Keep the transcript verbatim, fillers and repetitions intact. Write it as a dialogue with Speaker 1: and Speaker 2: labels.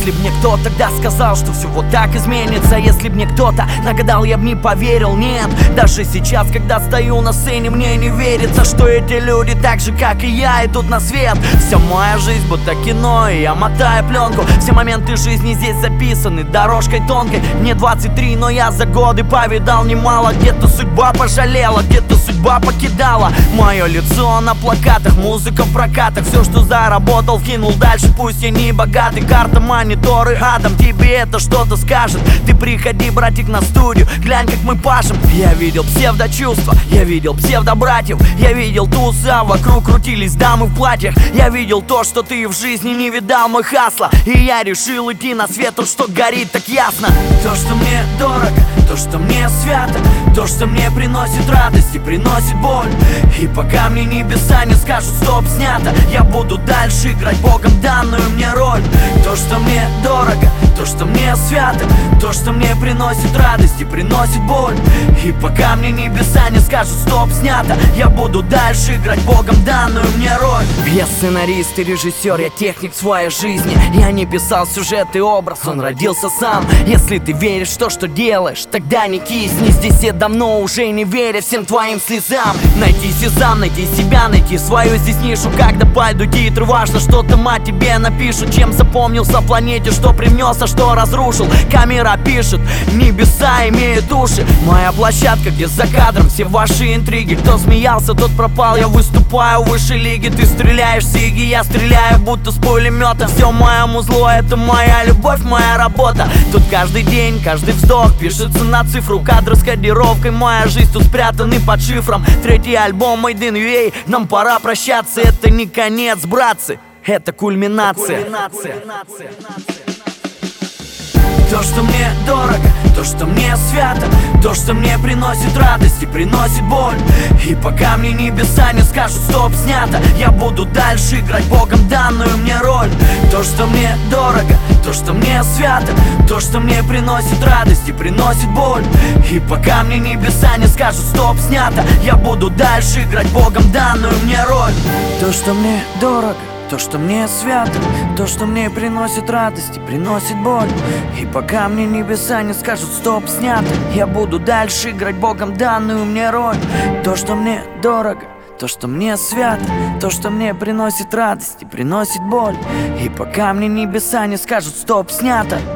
Speaker 1: Если б мне кто тогда сказал, что все вот так изменится, если б мне кто-то нагадал, я б не поверил, нет. Даже сейчас, когда стою на сцене, мне не верится, что эти люди так же, как и я, идут на свет. Вся моя жизнь будто кино, и я мотаю пленку. Все моменты жизни здесь записаны дорожкой тонкой. Мне двадцать три, но я за годы повидал немало. Где-то судьба пожалела, где-то судьба покидала мое лицо на плакатах, музыка в прокатах. Все, что заработал, кинул дальше, пусть я не богатый. Карта, мониторы, адом, тебе это что-то скажет. Ты приходи, братик, на студию, глянь, как мы пашем. Я видел псевдочувства, я видел псевдобратьев, я видел туза, вокруг крутились дамы в платьях. Я видел то, что ты в жизни не видал, мой хасла. И я решил идти на свет, тот, что горит так ясно. То, что мне дорого, то, что мне свято, то, что мне приносит радость и приносит боль. И пока мне небеса не скажут стоп, снято, я буду дальше играть Богом данную мне роль. То, что мне дорого, то, что мне свято, то, что мне приносит радость и приносит боль. И пока мне небеса не скажут стоп, снято, я буду дальше играть Богом данную мне роль. Я сценарист и режиссер, я техник своей жизни. Я не писал сюжет и образ, он родился сам. Если ты веришь в то, что делаешь, тогда не кисни. Здесь я давно уже не верю всем твоим слезам. Найти сезам, найти себя, найти свою здесь нишу. Когда пойду титры, важно, что там о тебе напишут. Чем запомнился планете, что привнес, а что разрушил. Камера пишет, небеса имеют уши. Моя площадка, где за кадром все ваши интриги. Кто смеялся, тот пропал, я выступаю в высшей лиге. Ты стреляешь с иги, я стреляю будто с пулемета. Все мое музло, это моя любовь, моя работа. Тут каждый день, каждый вздох пишется на цифру. Кадры с кодировкой, моя жизнь тут спрятаны под шифром. Третий альбом Made in ю эй, нам пора прощаться. Это не конец, братцы, это кульминация. То, что мне дорого, то, что мне свято, то, что мне приносит радость и приносит боль. И пока мне небеса не скажут стоп, снято, я буду дальше играть Богом данную мне роль. То, что мне дорого, то, что мне свято, то, что мне приносит радость и приносит боль. И пока мне небеса не скажут стоп, снято, я буду дальше играть Богом данную мне роль. То, что мне дорого, то, что мне свято, то, что мне приносит радость и приносит боль. И пока мне небеса не скажут стоп, снято, я буду дальше играть Богом данную мне роль. То, что мне дорого, то, что мне свято, то, что мне приносит радость и приносит боль. И пока мне небеса не скажут стоп, снято,